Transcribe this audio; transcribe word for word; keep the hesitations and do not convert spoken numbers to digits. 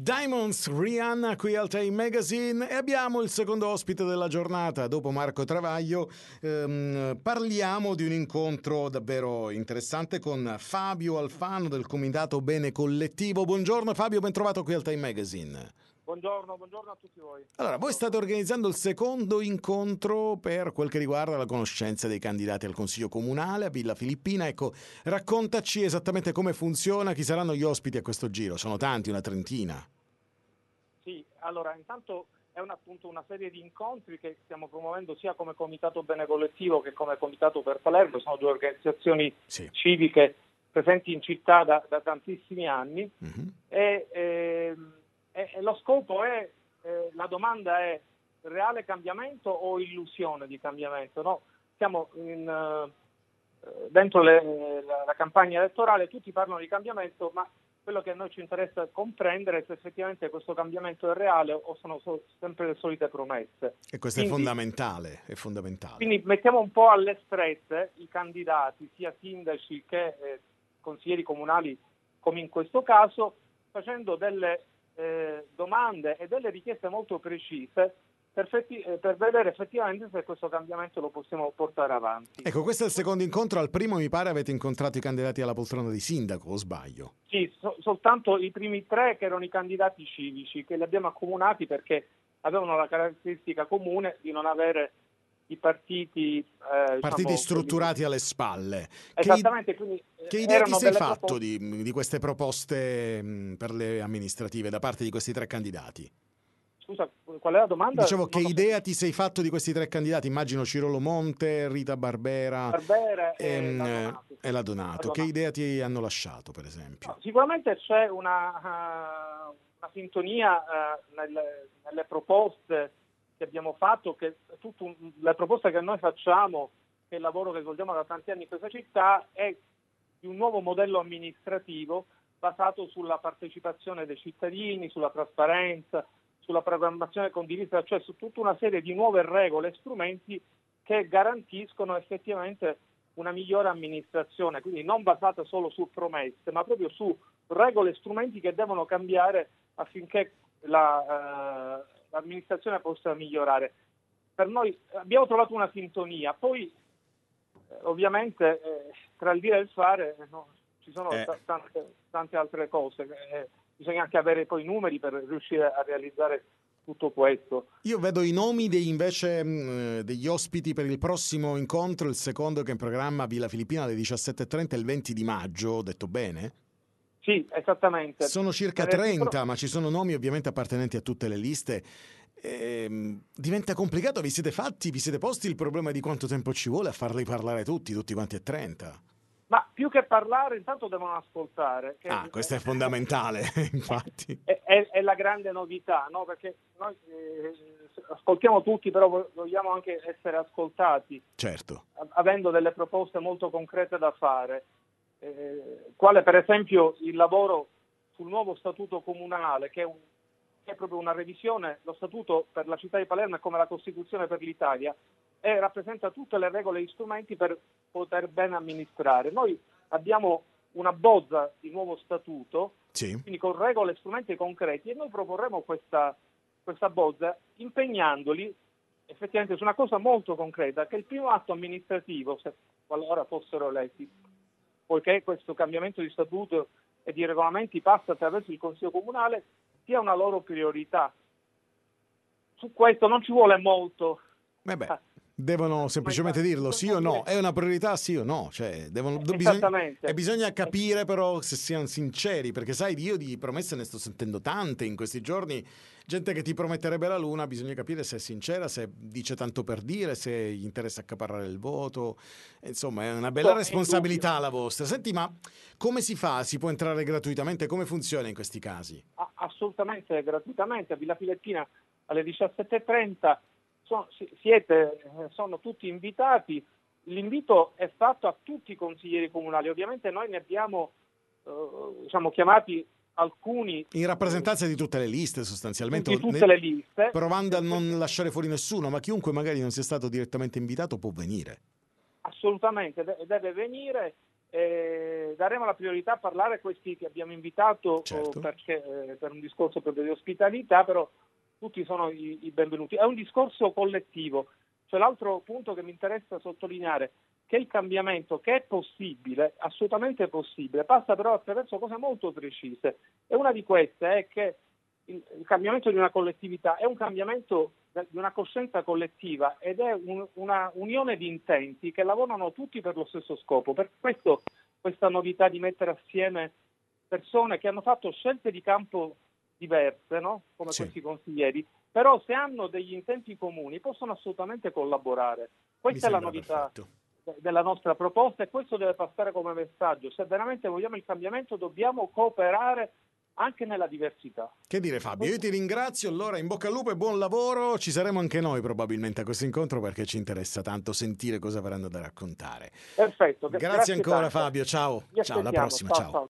Diamonds, Rihanna qui al Time Magazine e abbiamo il secondo ospite della giornata. Dopo Marco Travaglio ehm, parliamo di un incontro davvero interessante con Fabio Alfano del Comitato Bene Collettivo. Buongiorno Fabio, ben trovato qui al Time Magazine. Buongiorno, buongiorno a tutti voi. Allora, voi state organizzando il secondo incontro per quel che riguarda la conoscenza dei candidati al Consiglio Comunale a Villa Filippina. Ecco, raccontaci esattamente come funziona, chi saranno gli ospiti a questo giro. Sono tanti, una trentina. Sì, allora intanto è un, appunto una serie di incontri che stiamo promuovendo sia come Comitato Bene Collettivo che come Comitato per Palermo. Sono due organizzazioni Sì. civiche presenti in città da, da tantissimi anni Mm-hmm. e, e, e lo scopo è, eh, la domanda è reale cambiamento o illusione di cambiamento? No? Siamo in, eh, dentro le, la, la campagna elettorale, tutti parlano di cambiamento, ma quello che a noi ci interessa comprendere è se effettivamente questo cambiamento è reale o sono so, sempre le solite promesse. E questo quindi, è fondamentale, è fondamentale. Quindi mettiamo un po' alle strette i candidati, sia sindaci che eh, consiglieri comunali, come in questo caso, facendo delle eh, domande e delle richieste molto precise per, effetti, eh, per vedere effettivamente se questo cambiamento lo possiamo portare avanti. Ecco, questo è il secondo incontro. Al primo, mi pare, avete incontrato i candidati alla poltrona di sindaco, o sbaglio? Sì, so, soltanto i primi tre che erano i candidati civici, che li abbiamo accomunati perché avevano la caratteristica comune di non avere i partiti eh, partiti diciamo, strutturati quelli... alle spalle. Esattamente, quindi che idea ti sei fatto proposte... di, di queste proposte mh, per le amministrative da parte di questi tre candidati? Scusa, qual è la domanda? Dicevo, Non che lo idea so. ti sei fatto di questi tre candidati? Immagino Cirolo Monte, Rita Barbera, Barbera e, ehm, la Donato. e la Donato. Che idea ti hanno lasciato, per esempio? No, sicuramente c'è una, uh, una sintonia uh, nelle, nelle proposte che abbiamo fatto, che tutte le proposte che noi facciamo, che è il lavoro che svolgiamo da tanti anni in questa città, è di un nuovo modello amministrativo basato sulla partecipazione dei cittadini, sulla trasparenza, sulla programmazione condivisa, cioè su tutta una serie di nuove regole e strumenti che garantiscono effettivamente una migliore amministrazione, quindi non basata solo su promesse, ma proprio su regole e strumenti che devono cambiare affinché la, eh, l'amministrazione possa migliorare. Per noi abbiamo trovato una sintonia, poi eh, ovviamente eh, tra il dire e il fare eh, no, ci sono eh. t- tante, tante altre cose. Eh, bisogna anche avere poi i numeri per riuscire a realizzare tutto questo. Io vedo i nomi dei, invece mh, degli ospiti per il prossimo incontro, il secondo che è in programma a Villa Filippina alle diciassette e trenta il venti di maggio, ho detto bene? Sì, esattamente. Sono circa trenta, ma ci sono nomi ovviamente appartenenti a tutte le liste. Ehm, diventa complicato, vi siete fatti, vi siete posti il problema di quanto tempo ci vuole a farli parlare tutti, tutti quanti e trenta? Ma più che parlare, intanto devono ascoltare. Che ah, questo è fondamentale, infatti. È, è, è la grande novità, no? Perché noi eh, ascoltiamo tutti, però vogliamo anche essere ascoltati. Certo. Avendo delle proposte molto concrete da fare. Eh, quale per esempio il lavoro sul nuovo statuto comunale, che è, un, che è proprio una revisione. Lo statuto per la città di Palermo è come la Costituzione per l'Italia e rappresenta tutte le regole e gli strumenti per poter ben amministrare. Noi abbiamo una bozza di nuovo statuto, sì. Quindi con regole e strumenti concreti, e noi proporremo questa, questa bozza impegnandoli effettivamente su una cosa molto concreta, che il primo atto amministrativo, se qualora fossero eletti, poiché questo cambiamento di statuto e di regolamenti passa attraverso il Consiglio Comunale, sia una loro priorità. Su questo non ci vuole molto. Eh beh, devono semplicemente dirlo sì o no, è una priorità sì o no, cioè devono, bisogna, e bisogna capire però se siano sinceri, perché sai, io di promesse ne sto sentendo tante in questi giorni, gente che ti prometterebbe la luna, bisogna capire se è sincera, se dice tanto per dire, se gli interessa accaparrare il voto, insomma è una bella no, responsabilità la vostra. Senti, ma come si fa? Si può entrare gratuitamente? Come funziona in questi casi? Assolutamente gratuitamente, a Villa Filippina alle diciassette e trenta. Sono, siete, sono tutti invitati, l'invito è fatto a tutti i consiglieri comunali, ovviamente noi ne abbiamo eh, diciamo, chiamati alcuni in rappresentanza di tutte le liste sostanzialmente, di tutte le liste, provando a non lasciare fuori nessuno, ma chiunque magari non sia stato direttamente invitato può venire. Assolutamente, deve venire eh, daremo la priorità a parlare a questi che abbiamo invitato, certo. perché, eh, per un discorso proprio di ospitalità, però tutti sono i, i benvenuti. È un discorso collettivo. Cioè, l'altro punto che mi interessa sottolineare che il cambiamento, che è possibile, assolutamente possibile, passa però attraverso cose molto precise. E una di queste è che il, il cambiamento di una collettività è un cambiamento di una coscienza collettiva ed è un, una unione di intenti che lavorano tutti per lo stesso scopo. Per questo questa novità di mettere assieme persone che hanno fatto scelte di campo diverse, no? Come sì. questi consiglieri, però se hanno degli intenti comuni possono assolutamente collaborare. Questa è la novità perfetto. della nostra proposta e questo deve passare come messaggio. Se veramente vogliamo il cambiamento dobbiamo cooperare anche nella diversità. Che dire, Fabio, io ti ringrazio, allora in bocca al lupo e buon lavoro. Ci saremo anche noi probabilmente a questo incontro perché ci interessa tanto sentire cosa avranno da raccontare. Perfetto, grazie, grazie ancora tanto. Fabio, ciao, ciao, alla prossima, ciao. ciao. ciao.